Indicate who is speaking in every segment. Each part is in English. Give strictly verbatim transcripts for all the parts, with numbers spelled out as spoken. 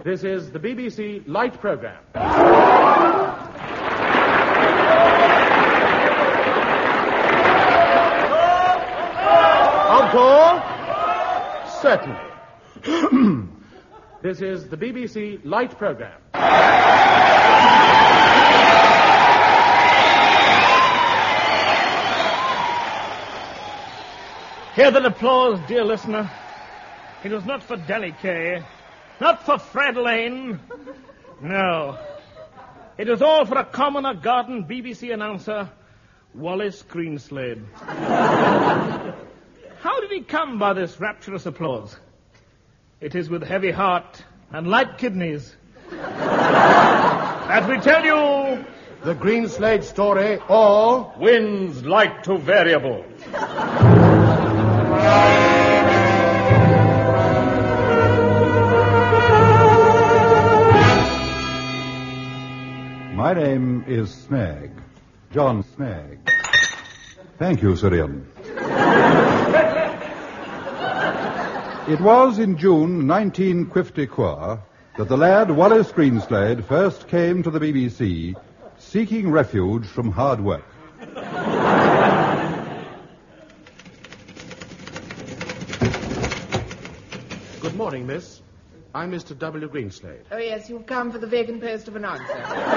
Speaker 1: This is the B B C Light Programme. Encore? Certainly. This is the B B C Light Programme.
Speaker 2: Hear that applause, dear listener. It was not for Delly Kay, not for Fred Lane. No. It was all for a commoner garden B B C announcer, Wallace Greenslade. How did he come by this rapturous applause? It is with heavy heart and light kidneys that we tell you
Speaker 1: the Greenslade story, or
Speaker 3: Winds Light to Variable.
Speaker 4: My name is Snag, John Snag. Thank you, Sirian. It was in June nineteen fifty-four that the lad Wallace Greenslade first came to the B B C seeking refuge from hard work.
Speaker 1: Good morning, miss. I'm Mister W. Greenslade.
Speaker 5: Oh, yes, you've come for the vacant post of announcer.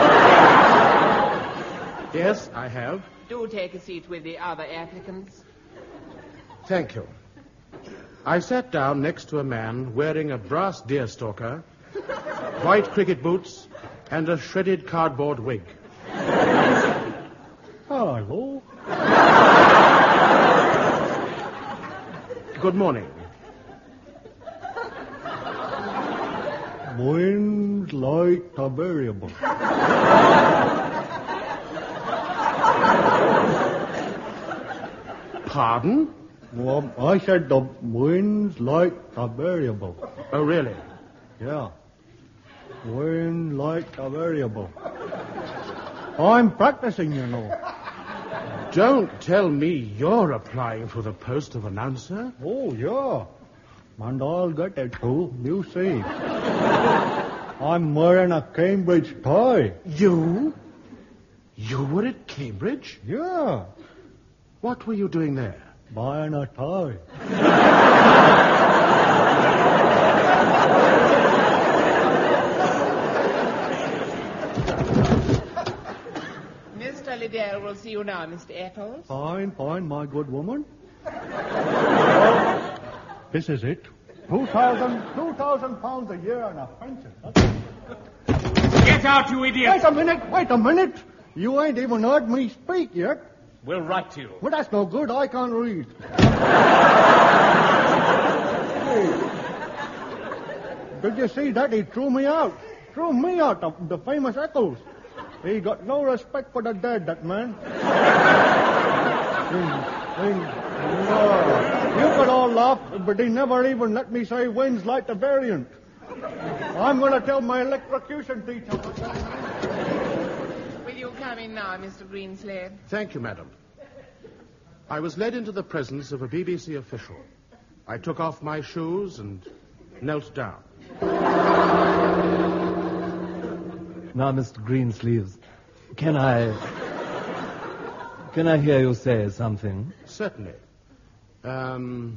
Speaker 1: Yes, I have.
Speaker 5: Do take a seat with the other applicants.
Speaker 1: Thank you. I sat down next to a man wearing a brass deerstalker, white cricket boots, and a shredded cardboard wig.
Speaker 2: Hello.
Speaker 1: Good morning.
Speaker 6: Winds light are variable.
Speaker 1: Pardon?
Speaker 6: Well, I said the winds light are variable.
Speaker 1: Oh, really?
Speaker 6: Yeah. Wind light are variable. I'm practicing, you know.
Speaker 1: Don't tell me you're applying for the post of announcer.
Speaker 6: Oh, yeah. And I'll get it too. You see. I'm wearing a Cambridge tie.
Speaker 1: You? You were at Cambridge?
Speaker 6: Yeah.
Speaker 1: What were you doing there?
Speaker 6: Buying a tie.
Speaker 5: Mister Liddell will see you now, Mister Eccles.
Speaker 6: Fine, fine, my good woman. Well, this is it. Two thousand, two thousand pounds a year and a pension.
Speaker 2: Get out, you idiot!
Speaker 6: Wait a minute, wait a minute. You ain't even heard me speak yet.
Speaker 2: We'll write to you.
Speaker 6: Well, that's no good. I can't read. Did you see that? He threw me out. Threw me out of the famous Eccles. He got no respect for the dead, that man. he, he, no. You could all laugh, but he never even let me say winds like the variant. I'm going to tell my electrocution teacher.
Speaker 5: Will you come in now, Mister Greenslade?
Speaker 1: Thank you, madam. I was led into the presence of a B B C official. I took off my shoes and knelt down.
Speaker 7: Now, Mister Greensleeves, can I... Can I hear you say something?
Speaker 1: Certainly. Um...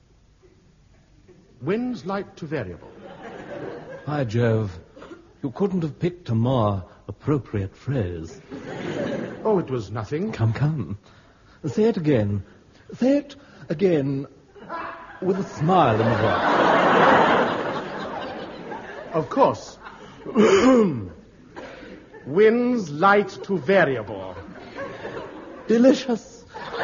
Speaker 1: Winds light to variable.
Speaker 7: By Jove, you couldn't have picked a more appropriate phrase.
Speaker 1: Oh, it was nothing.
Speaker 7: Come, come. Say it again. Say it again with a smile in the voice.
Speaker 1: Of course. Winds light to variable.
Speaker 7: Delicious.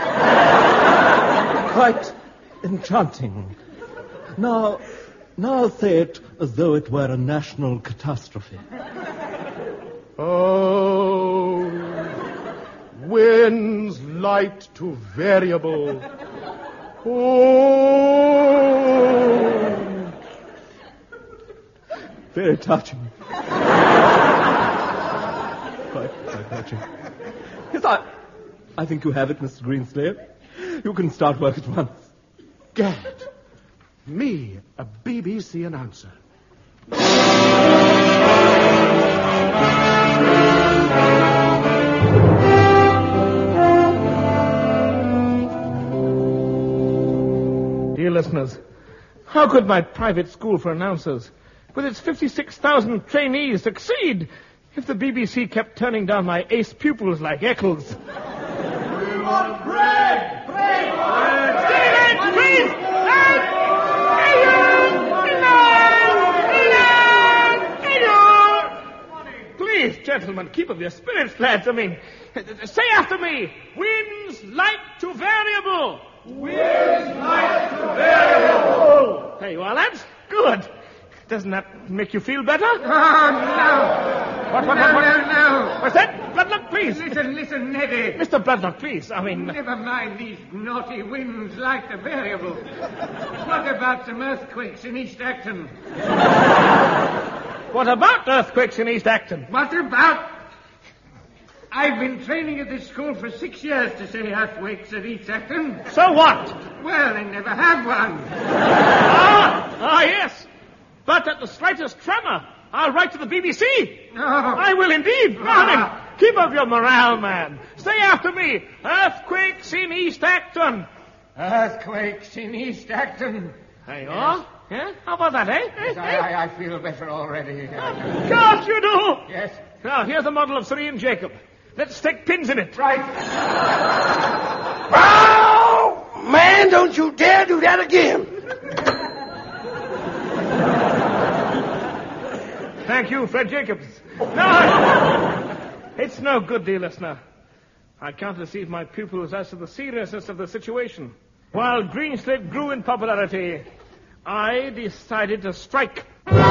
Speaker 7: Quite enchanting. Now, now say it as though it were a national catastrophe.
Speaker 1: Oh, winds light to variable. Oh.
Speaker 7: Very touching. Quite, quite touching. Yes, I, I think you have it, Mister Greenslade. You can start work at once.
Speaker 1: Gad. Me, a B B C announcer.
Speaker 2: dear listeners, how could my private school for announcers, with its fifty-six thousand trainees, succeed if the B B C kept turning down my ace pupils like Eccles?
Speaker 8: We want bread! Bread! Bread!
Speaker 2: Stephen, please! Please, gentlemen, keep up your spirits, lads. I mean, say after me, winds like to variable.
Speaker 8: Winds like to variable.
Speaker 2: There you are, lads. Good. Doesn't that make you feel better?
Speaker 9: Oh, no.
Speaker 2: What, what,
Speaker 9: no,
Speaker 2: what, what?
Speaker 9: no, no.
Speaker 2: What's that? Bloodlock, please.
Speaker 9: Listen, listen, Neddy.
Speaker 2: Mister Bloodlock, please. I mean...
Speaker 9: Never mind these naughty winds like the variable. What about some earthquakes in East Acton?
Speaker 2: What about earthquakes in East Acton?
Speaker 9: What about... I've been training at this school for six years to say earthquakes at East Acton.
Speaker 2: So what?
Speaker 9: Well, they never have one.
Speaker 2: ah, ah, yes. But at the slightest tremor, I'll write to the B B C.
Speaker 9: Oh.
Speaker 2: I will indeed.
Speaker 9: Ah.
Speaker 2: Now, keep up your morale, man. Say after me, earthquakes in East Acton.
Speaker 9: Earthquakes in East Acton.
Speaker 2: There you are. Yeah? How about that, eh?
Speaker 9: Yes,
Speaker 2: eh?
Speaker 9: I, I, I feel better already.
Speaker 2: Of course you do.
Speaker 9: Yes.
Speaker 2: Now, here's the model of Sir Ian Jacob. Let's stick pins in it.
Speaker 9: Right.
Speaker 8: Oh, man, don't you dare do that again.
Speaker 2: Thank you, Fred Jacobs. No, it's no good, dear listener. I can't deceive my pupils as to the seriousness of the situation. While Greenslade grew in popularity, I decided to strike.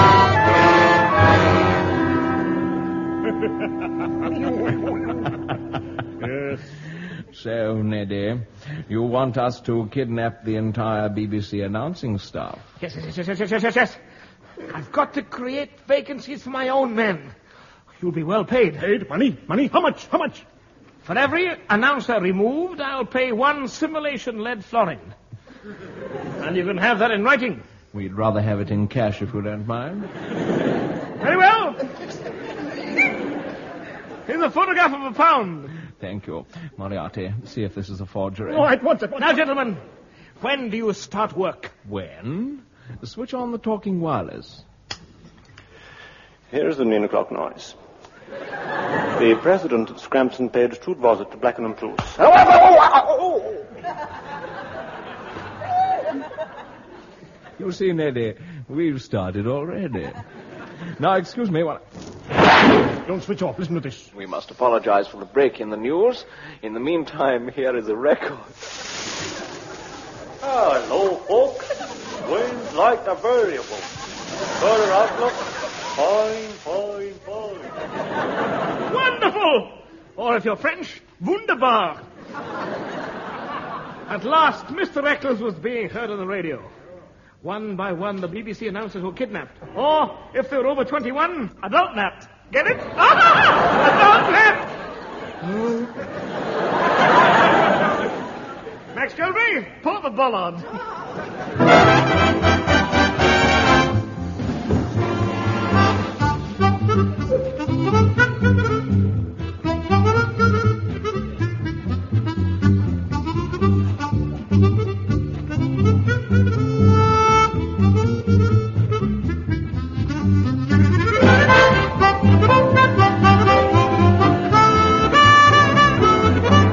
Speaker 10: Yes. So, Neddy, you want us to kidnap the entire B B C announcing staff?
Speaker 2: Yes, yes, yes, yes, yes, yes, yes, yes. I've got to create vacancies for my own men. You'll be well paid.
Speaker 6: Paid? Money? Money? How much? How much?
Speaker 2: For every announcer removed, I'll pay one simulation-led florin. And you can have that in writing.
Speaker 10: We'd rather have it in cash if you don't mind.
Speaker 2: Very well. Here's a photograph of a pound.
Speaker 10: Thank you. Moriarty, see if this is a forgery.
Speaker 6: Oh, at once, at once.
Speaker 2: Now, gentlemen, when do you start work?
Speaker 10: When? Switch on the talking wireless.
Speaker 11: Here's the nine o'clock noise. The president of Scrampton paid two deposit to Blacken and Truce.
Speaker 8: Oh, oh, oh, oh.
Speaker 10: You see, Neddy, we've started already. Now, excuse me while
Speaker 6: Don't switch off. Listen to this.
Speaker 11: We must apologize for the break in the news. In the meantime, here is a record.
Speaker 3: Hello, folks. Winds like the variable. Further outlook, fine, fine, fine.
Speaker 2: Wonderful! Or if you're French, wunderbar. At last, Mister Eccles was being heard on the radio. One by one, the B B C announcers were kidnapped. Or, if they were over twenty-one, adult napped. Get it? Adult napped! Max Gilby, pull the bollard.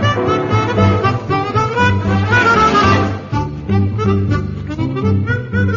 Speaker 8: Thank you.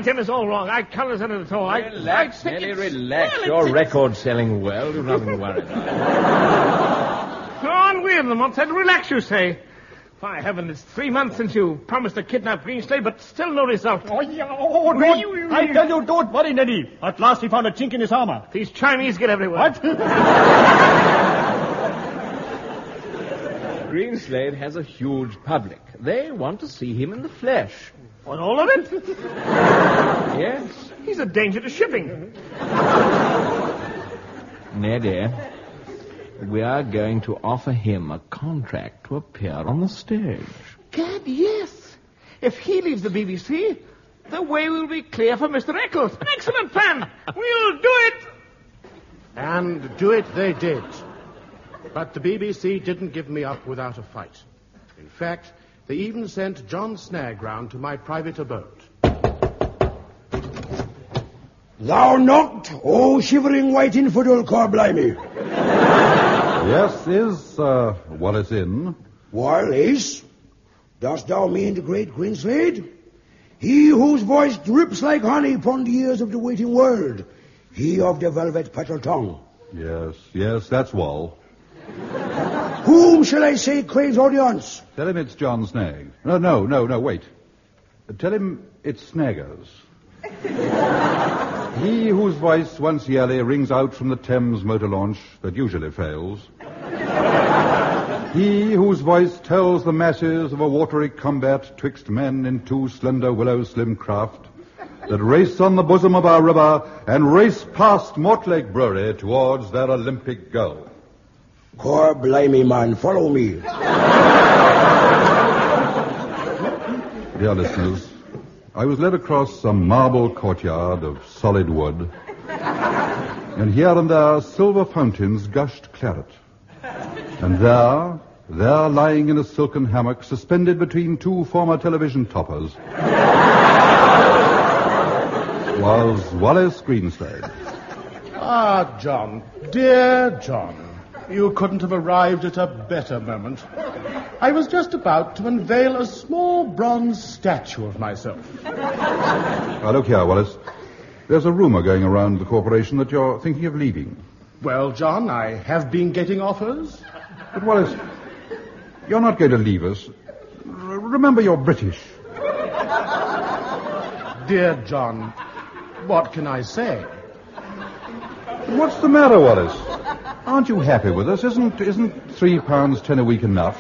Speaker 2: Tim is all wrong. I can't listen to it at all. I,
Speaker 10: Relax,
Speaker 2: I
Speaker 10: Nelly,
Speaker 2: it's-
Speaker 10: relax.
Speaker 2: well,
Speaker 10: Your
Speaker 2: it's-
Speaker 10: record's selling well. You've nothing to worry about.
Speaker 2: Go on with them. What's that? Relax, you say. By heaven, it's three months since you promised to kidnap Greenslade, but still no result.
Speaker 6: Oh, yeah, oh, don't. I tell you, don't worry, Neddy. At last he found a chink in his armor.
Speaker 2: These Chinese get everywhere.
Speaker 6: What?
Speaker 10: Greenslade has a huge public. They want to see him in the flesh.
Speaker 2: On all of it?
Speaker 10: Yes.
Speaker 2: He's a danger to shipping.
Speaker 10: Neddy, we are going to offer him a contract to appear on the stage.
Speaker 2: Gad, yes. If he leaves the B B C, the way will be clear for Mister Eccles. An excellent plan. We'll do it.
Speaker 1: And do it they did. But the B B C didn't give me up without a fight. In fact, they even sent John Snag round to my private abode.
Speaker 8: Thou knocked, oh shivering white infidel, Corblimey.
Speaker 4: Yes, is uh, Wallace in?
Speaker 8: Well, Ace, dost thou mean the great Greenslade? He whose voice drips like honey upon the ears of the waiting world. He of the velvet petal tongue.
Speaker 4: Yes, yes, that's Wall.
Speaker 8: Whom shall I say craves audience?
Speaker 4: Tell him it's John Snag. No, no, no, no, wait. Tell him it's Snaggers. He whose voice once yearly rings out from the Thames motor launch that usually fails. He whose voice tells the masses of a watery combat twixt men in two slender willow-slim craft that race on the bosom of our river and race past Mortlake Brewery towards their Olympic goal.
Speaker 8: Corblimey, man, follow me.
Speaker 4: Dear listeners, I was led across some marble courtyard of solid wood, and here and there silver fountains gushed claret. And there, there lying in a silken hammock suspended between two former television toppers, was Wallace Greenslade.
Speaker 1: Ah, John, dear John, you couldn't have arrived at a better moment. I was just about to unveil a small bronze statue of myself.
Speaker 4: Now, look here, Wallace. There's a rumor going around the corporation that you're thinking of leaving.
Speaker 1: Well, John, I have been getting offers.
Speaker 4: But, Wallace, you're not going to leave us. R- remember, you're British.
Speaker 1: Dear John, what can I say?
Speaker 4: What's the matter, Wallace? Aren't you happy with us? Isn't isn't three pounds ten a week enough?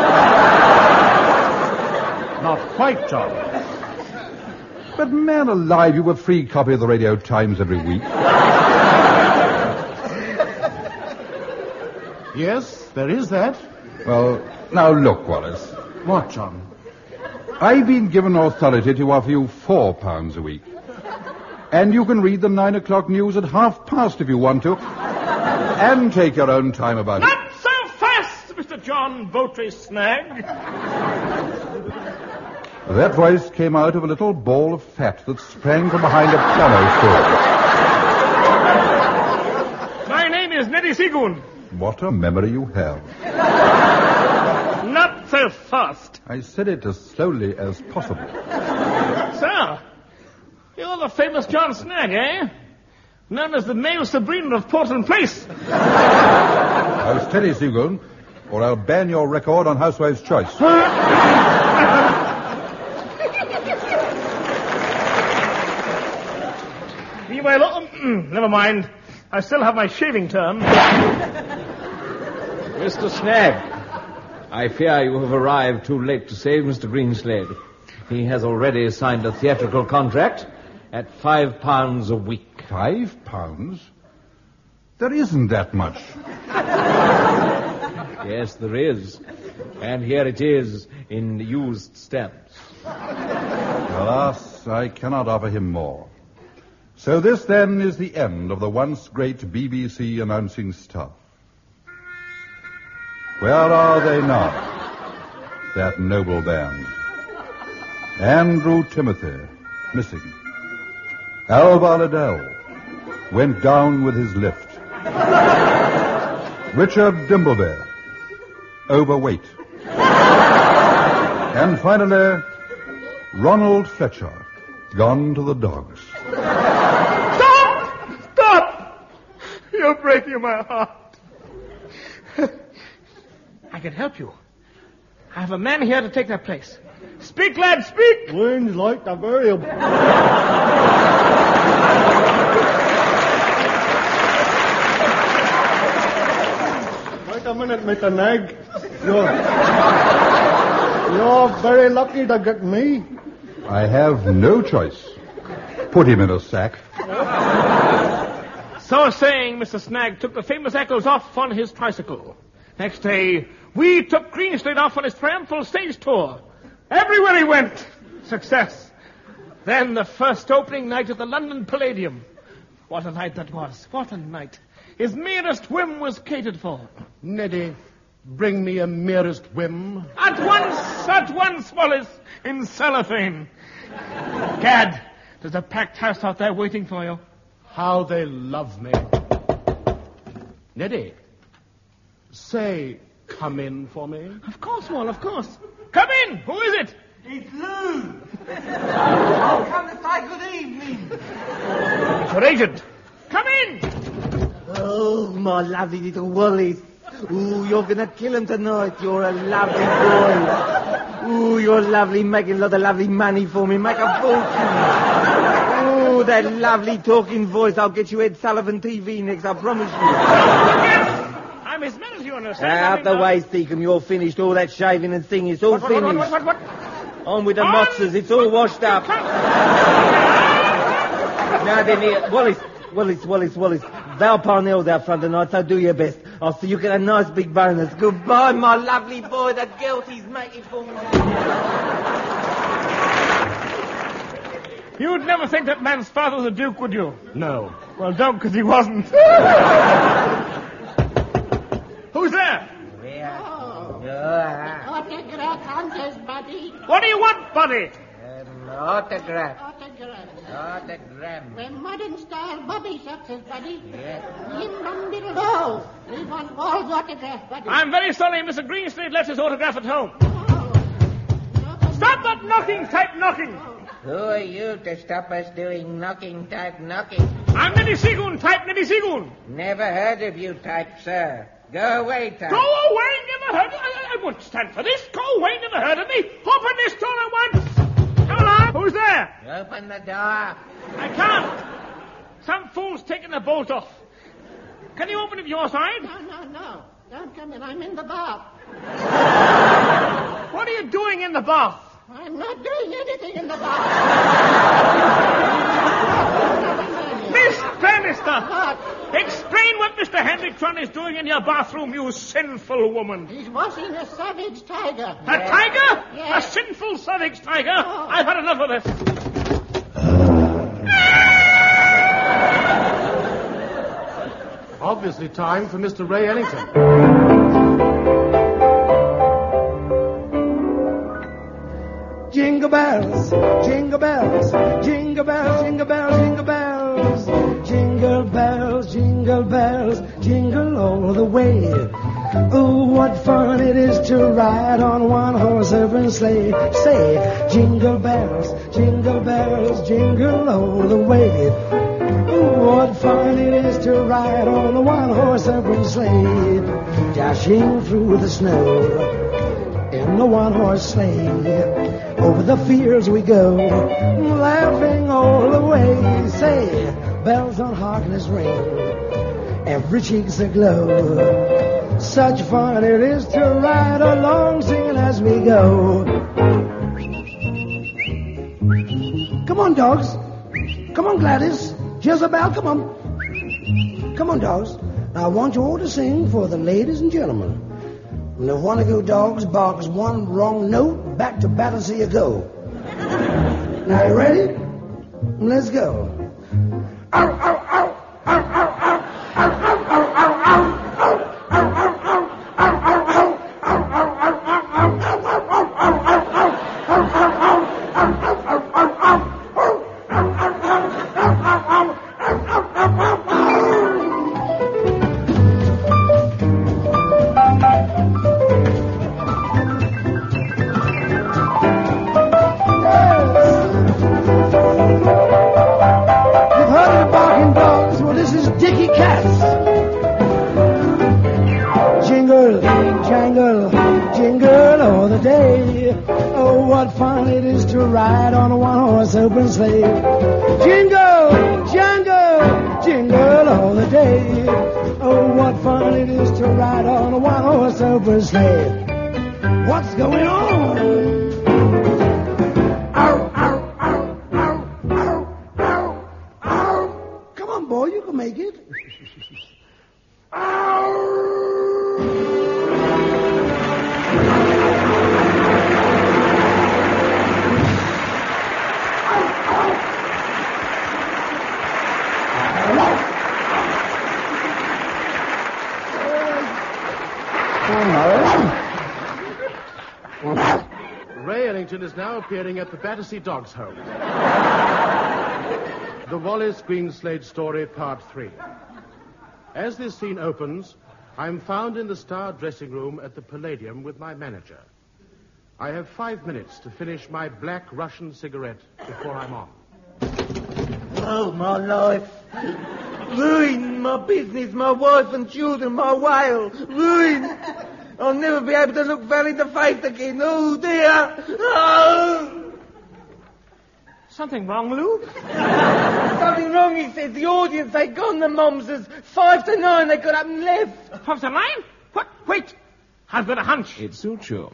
Speaker 1: Not quite, John.
Speaker 4: But man alive, you have a free copy of the Radio Times every week.
Speaker 1: Yes, there is that.
Speaker 4: Well, now look, Wallace.
Speaker 1: What, John?
Speaker 4: I've been given authority to offer you four pounds a week. And you can read the nine o'clock news at half past if you want to. And take your own time about it.
Speaker 2: Not so fast, Mister John Votry Snag.
Speaker 4: That voice came out of a little ball of fat that sprang from behind a piano stool.
Speaker 2: My name is Neddy Seagoon.
Speaker 4: What a memory you have.
Speaker 2: Not so fast.
Speaker 4: I said it as slowly as possible.
Speaker 2: So, you're the famous John Snag, eh? Known as the male Sabrina of Portland Place.
Speaker 4: I'll steady, Seagoon, or I'll ban your record on Housewife's Choice.
Speaker 2: Well, uh, never mind. I still have my shaving term.
Speaker 10: Mister Snag, I fear you have arrived too late to save Mister Greenslade. He has already signed a theatrical contract at five pounds a week.
Speaker 4: Five pounds? There isn't that much.
Speaker 10: Yes, there is. And here it is in used stamps.
Speaker 4: Alas, I cannot offer him more. So this, then, is the end of the once great B B C announcing staff. Where are they now? That noble band. Andrew Timothy, missing. Alvar Liddell went down with his lift. Richard Dimbleby, overweight. And finally, Ronald Fletcher, gone to the dogs.
Speaker 2: Stop! Stop! You're breaking my heart. I can help you. I have a man here to take that place. Speak, lad, speak!
Speaker 6: Winds like the variable. Wait a minute, Mister Nag. You're, you're very lucky to get me.
Speaker 4: I have no choice. Put him in a sack.
Speaker 2: So saying, Mister Snag took the famous Eccles off on his tricycle. Next day, we took Greenslade off on his triumphal stage tour. Everywhere he went, success. Then the first opening night at the London Palladium. What a night that was. What a night. His merest whim was catered for.
Speaker 1: Neddy, bring me a merest whim.
Speaker 2: At once, at once, Wallace, in cellophane. Gad, there's a packed house out there waiting for you.
Speaker 1: How they love me. Neddy, say, come in for me.
Speaker 2: Of course, Wall, of course. Come in. Who is it?
Speaker 12: It's Lou. I've come to say good evening.
Speaker 2: It's your agent. Come in.
Speaker 12: Oh, my lovely little Wallace. Ooh, you're going to kill him tonight. You're a lovely boy. Ooh, you're lovely, making a lot of lovely money for me. Make a fortune. Ooh, that lovely talking voice. I'll get you Ed Sullivan T V next, I promise you.
Speaker 2: I'm his man, as you understand.
Speaker 12: Out the way, Steakham. You're finished. All that shaving and thing, it's all
Speaker 2: what, what,
Speaker 12: finished.
Speaker 2: What, what, what, what?
Speaker 12: On with the motzers. It's all washed up. Now then, here, Wallace, Wallace, Wallace, Wallace. Val Parnell's out front tonight, so do your best. I'll see you get a nice big bonus. Goodbye, my lovely boy. The guilt he's making for me.
Speaker 2: You'd never think that man's father was a duke, would you?
Speaker 1: No.
Speaker 2: Well, don't, because he wasn't. Who's there?
Speaker 12: Oh.
Speaker 13: Autograph contest, buddy.
Speaker 2: What do you want, buddy?
Speaker 12: Um, autograph.
Speaker 13: Autograph.
Speaker 12: Autograph.
Speaker 13: When modern style Bobby success, buddy.
Speaker 12: Yes.
Speaker 13: Him from below. We want Wall's autograph, buddy.
Speaker 2: I'm very sorry Mister Greenslade left his autograph at home.
Speaker 13: Oh. No,
Speaker 2: Stop that knocking type knocking.
Speaker 12: Who are you to stop us doing knocking type knocking?
Speaker 2: I'm Neddy Seagoon type Neddy Seagoon.
Speaker 12: Never heard of you type, sir. Go away, type.
Speaker 2: Go away, never heard of I, I won't stand for this. Go away, never heard of me. Open this door at once. Come on, who's there?
Speaker 12: Open the door.
Speaker 2: I can't. Some fool's taken the bolt off. Can you open it your side?
Speaker 13: no, no, no. Don't come in. I'm in the bath.
Speaker 2: What are you doing in the bath?
Speaker 13: I'm not doing anything in the bath.
Speaker 2: Miss Bannister! Explain what Mister Hendrickson is doing in your bathroom, you sinful woman.
Speaker 13: He's washing a savage tiger.
Speaker 2: A tiger?
Speaker 13: Yes.
Speaker 2: A sinful savage tiger? Oh. I've had enough of this.
Speaker 1: Obviously time for Mister Ray Ellington.
Speaker 8: Jingle bells, jingle bells, jingle bells, jingle bells, jingle bells. Jingle bells, jingle bells, jingle all the way. Oh, what fun it is to ride on one horse open sleigh. Say, jingle bells, jingle bells, jingle all the way. Oh, what fun it is to ride on a one horse open sleigh. Dashing through the snow in the one horse sleigh. Over the fields we go, laughing all the way. Say, bells on harkness ring, every cheek's aglow. Such fun it is to ride along singing as we go. Come on, dogs. Come on, Gladys. Jezebel, come on. Come on, dogs. Now, I want you all to sing for the ladies and gentlemen. When if one of you dogs barks one wrong note, back to Battersea you go. Now, you ready? Let's go. Ow, ow, ow, ow, ow, ow, ow, ow, ow, ow, ow. day. Oh, what fun it is to ride on a one-horse open sleigh. Jingle, jangle, jingle all the day. Oh, what fun it is to ride on a one-horse open sleigh. What's going on? Ow, ow, ow, ow, ow, ow, ow. Come on, boy, you can make it.
Speaker 1: Ray Ellington is now appearing at the Battersea Dogs Home. The Wallace Greenslade story, part three. As this scene opens, I'm found in the Star dressing room at the Palladium with my manager. I have five minutes to finish my black Russian cigarette before I'm on.
Speaker 12: Oh, my life. Ruin, my business, my wife and children, my whale. Ruin. I'll never be able to look Val in the face again. Oh, dear. Oh!
Speaker 2: Something wrong, Lou?
Speaker 12: Something wrong, he said. The audience, they gone, the momsers. Five to nine, they got up and left.
Speaker 2: Five to nine? What? Wait. I've got a hunch.
Speaker 10: It suits you.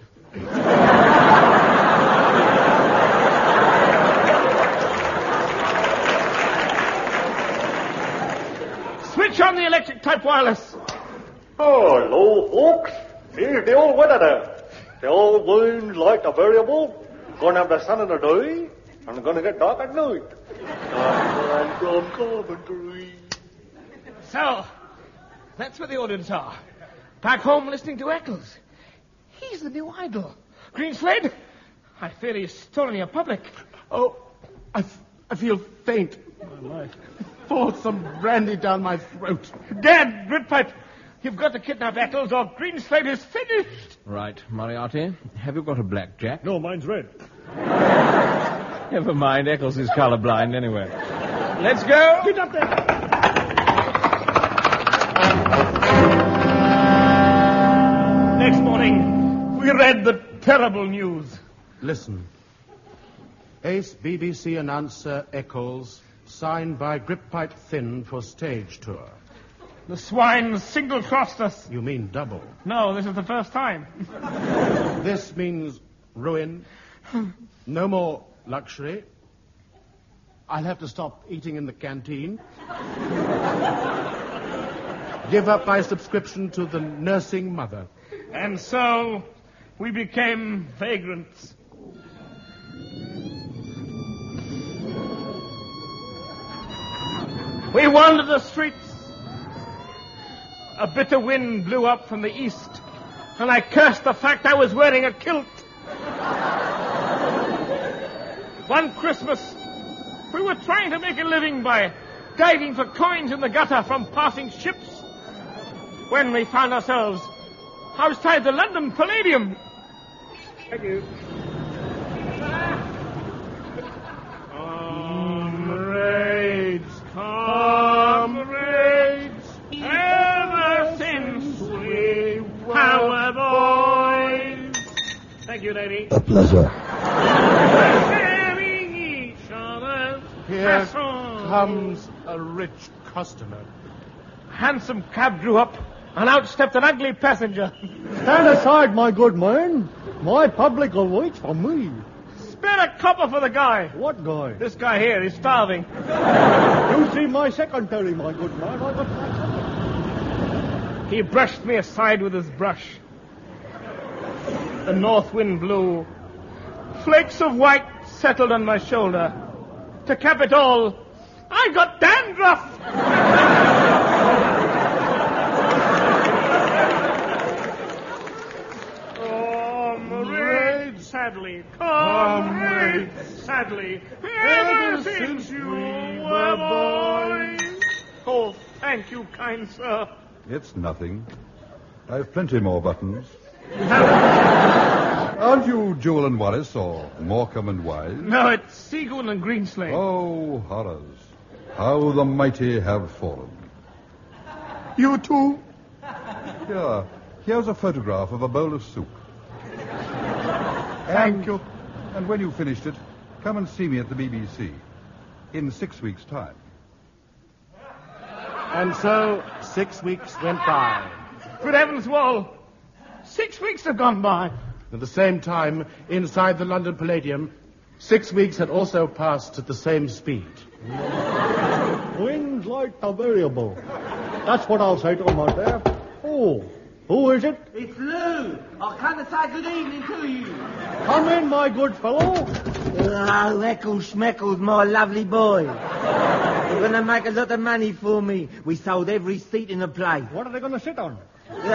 Speaker 2: Switch on the electric type wireless.
Speaker 3: Oh, hello, folks. Here's the old weather there. The old winds like a variable. Gonna have the sun in the day, and gonna get dark at night. I'm from Coventry.
Speaker 2: So, that's where the audience are. Back home listening to Eccles. He's the new idol. Greenslade, I fear he's stolen your public.
Speaker 1: Oh, I, f- I feel faint. My life. Force some brandy down my throat.
Speaker 2: Dad, Gridpipe, you've got to kidnap Eccles or Greenslade is finished.
Speaker 10: Right, Moriarty, have you got a blackjack?
Speaker 6: No, mine's red.
Speaker 10: Never mind, Eccles is colorblind anyway. Let's go.
Speaker 2: Get up there. Next morning, we read the terrible news.
Speaker 1: Listen. Ace B B C announcer Eccles signed by Grippipe Thin for stage tour.
Speaker 2: The swine single-crossed us.
Speaker 1: You mean double?
Speaker 2: No, this is the first time.
Speaker 1: This means ruin. No more luxury. I'll have to stop eating in the canteen. Give up my subscription to the nursing mother.
Speaker 2: And so, we became vagrants. We wandered the streets. A bitter wind blew up from the east, and I cursed the fact I was wearing a kilt. One Christmas, we were trying to make a living by diving for coins in the gutter from passing ships, when we found ourselves outside the London Palladium. Thank you. Comrades, comrades, ever since we were boys. Thank you, lady.
Speaker 8: A pleasure.
Speaker 2: Sharing each other's
Speaker 1: Here
Speaker 2: passion.
Speaker 1: comes a rich customer.
Speaker 2: Handsome cab drew up, and out stepped an ugly passenger.
Speaker 6: Stand aside, my good man. My public will wait for me.
Speaker 2: Spare a copper for the guy.
Speaker 6: What guy?
Speaker 2: This guy here is starving.
Speaker 6: You see my secretary, my good man. I got my secretary.
Speaker 2: He brushed me aside with his brush. The north wind blew. Flakes of white settled on my shoulder. To cap it all, I got dandruff. Comrades, sadly, comrades, sadly, ever since you were boys. Oh, thank you, kind sir.
Speaker 4: It's nothing. I've plenty more buttons. Aren't you Jewel and Wallace or Morecambe and Wise?
Speaker 2: No, it's Seagoon and Greenslade.
Speaker 4: Oh, horrors. How the mighty have fallen.
Speaker 1: You too?
Speaker 4: Here, here's a photograph of a bowl of soup. Thank you. And when you've finished it, come and see me at the B B C in six weeks' time.
Speaker 1: And so, six weeks went by.
Speaker 2: Good heavens, Wall! Six weeks have gone by.
Speaker 1: At the same time, inside the London Palladium, six weeks had also passed at the same speed.
Speaker 6: Wings like the variable. That's what I'll say to him out there. Oh, who is it?
Speaker 12: It's Lou. I'll come and say good evening to you.
Speaker 6: Come in, my good fellow.
Speaker 12: Oh, Eccles Schmeckles, my lovely boy. You're going to make a lot of money for me. We sold every seat in the place.
Speaker 6: What are they going to sit on?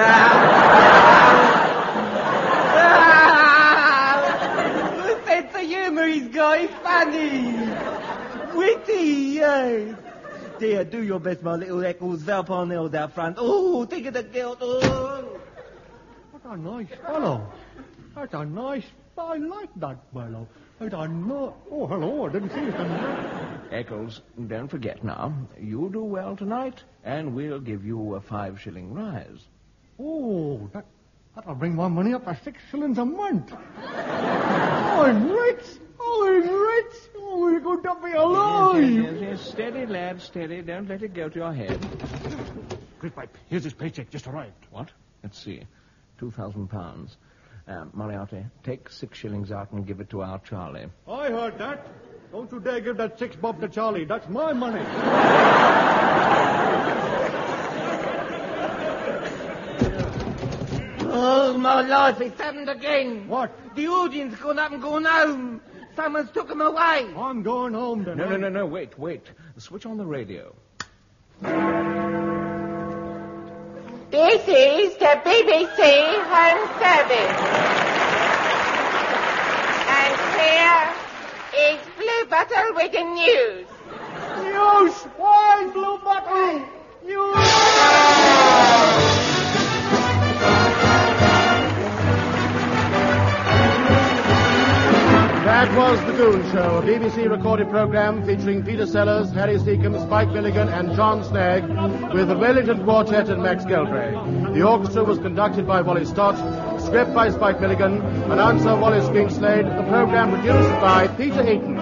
Speaker 12: The sense of humour he's got is funny. Witty, yes. Dear, do your best, my little Eccles. Valparnell's out front. Oh, think of the guilt. Oh.
Speaker 6: What a nice fellow. That's a nice... I like that fellow. That's a no... Oh, hello, I didn't see you.
Speaker 10: Eccles, don't forget now. You do well tonight, and we'll give you a five-shilling rise.
Speaker 6: Oh, that, that'll bring my money up to six shillings a month. Oh, I'm rich. Oh, I'm rich. Oh, we're going to be alive.
Speaker 10: Yes, yes, yes, yes. Steady, lad, steady. Don't let it go to your head.
Speaker 1: Quick, Pipe. Here's his paycheck. Just arrived.
Speaker 10: What? Let's see. Two thousand pounds. Uh, Moriarty, take six shillings out and give it to our Charlie.
Speaker 6: I heard that. Don't you dare give that six bob to Charlie. That's my money.
Speaker 12: Oh, my life, it's happened again.
Speaker 6: What?
Speaker 12: The audience gone up and gone home. Someone's took them away.
Speaker 6: I'm going home then.
Speaker 10: No, no, no, no, wait, wait. Switch on the radio.
Speaker 5: This is the B B C Home Service. And here is Blue Bottle with the news.
Speaker 6: News! Why, Blue Bottle? News!
Speaker 1: That was The Goon Show, a B B C recorded program featuring Peter Sellers, Harry Seacombe, Spike Milligan, and John Snagg, with the Wellington Quartet and Max Gelbray. The orchestra was conducted by Wally Stott, script by Spike Milligan, announcer Wallace Kingslade, the program produced by Peter Eaton.